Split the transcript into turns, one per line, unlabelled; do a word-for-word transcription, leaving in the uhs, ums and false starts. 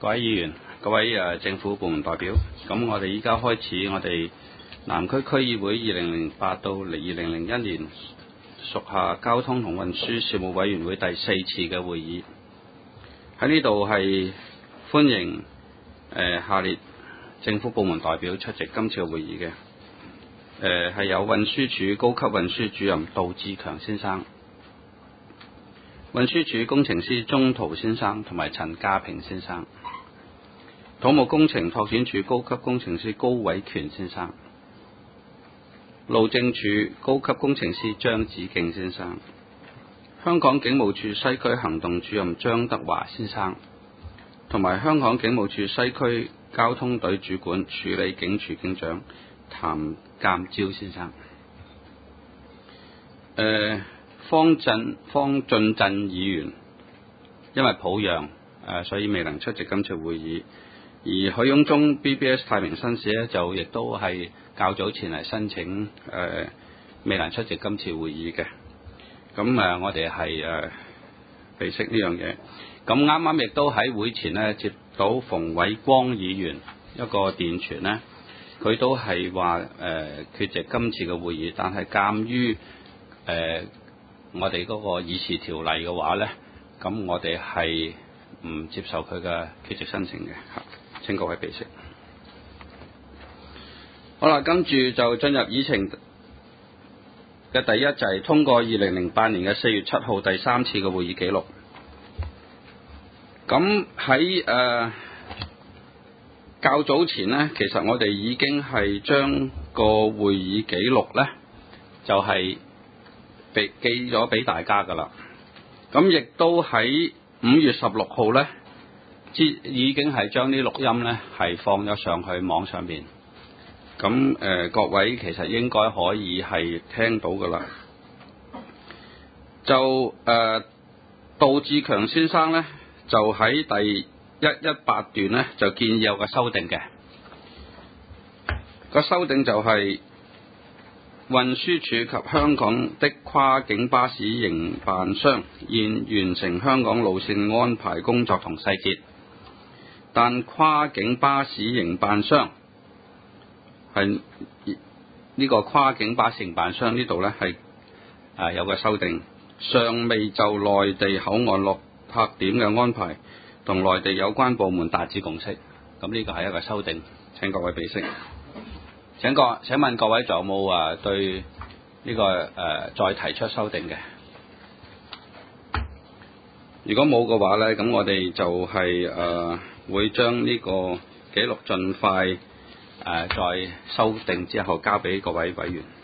各位議員、各位誒政府部門代表，咁我哋依家開始我哋南區區議會二零零八到二零零一年屬下交通同運輸事務委員會第四次嘅會議。喺呢度係歡迎誒、呃、下列政府部門代表出席今次嘅會議嘅。誒、呃、係有運輸署高級運輸主任杜志強先生、運輸署工程師鍾濤先生同埋陳家平先生，土木工程拓展署高級工程師高偉權先生，路政署高級工程師張子敬先生，香港警務處西區行動主任張德華先生，同埋香港警務處西區交通隊主管處理警署警長譚鑑朝先生。誒、呃，方振方進振議員因為抱恙，誒、呃，所以未能出席今次會議。而許勇忠 B B S 太平紳士咧，就亦都係較早前嚟申請，誒、呃、未能出席今次會議嘅。咁誒、呃，我哋係誒備悉呢樣嘢。咁啱啱亦都喺會前咧接到馮偉光議員一個電傳咧，佢都係話誒缺席今次嘅會議，但係鑑於誒、呃、我哋嗰個議事條例嘅話咧，咁我哋係唔接受佢嘅缺席申請嘅嚇。請各位備悉。好啦，跟住就進入議程嘅第一，就係通過二零零八年嘅四月七號第三次嘅會議記錄。咁喺誒較早前呢，其實我哋已經係將個會議記錄呢，就係、是、俾寄咗俾大家噶啦。咁亦都喺五月十六號呢，已經係將啲錄音呢係放咗上去網上面，咁誒、呃、各位其實應該可以係聽到噶啦。就誒杜志強先生呢，就喺第一一八段呢，就建議有個修訂嘅，個修訂就係運輸署及香港的跨境巴士營辦商現完成香港路線安排工作同細節。但跨境巴士營辦商係呢個跨境巴士營辦商呢度呢係啊有個修訂，尚未就內地口岸落客點嘅安排同內地有關部門達至共識。咁呢個係一個修訂，請各位備悉。請各請問各位仲有冇啊對呢、這個誒、呃、再提出修訂嘅？如果冇嘅話呢，咁我哋就係、是、誒。呃會將呢個記錄盡快誒、呃、再修訂之後交俾各位委員。